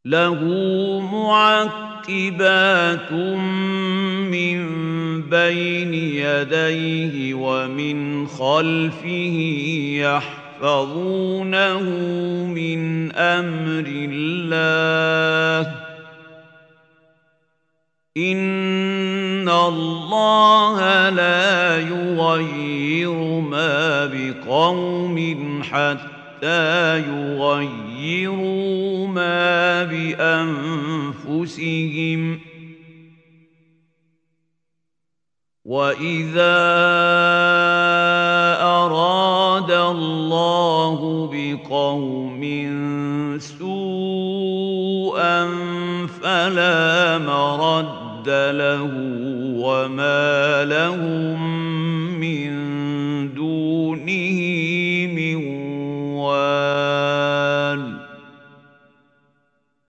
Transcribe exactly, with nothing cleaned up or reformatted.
له معقبات من بين يديه ومن خلفه يحفظونه من أمر الله إن الله لا يغير ما بقوم حتى يغيروا ما بأنفسهم وإذا أراد الله بقوم سوءا فلا مرد له وما لهم من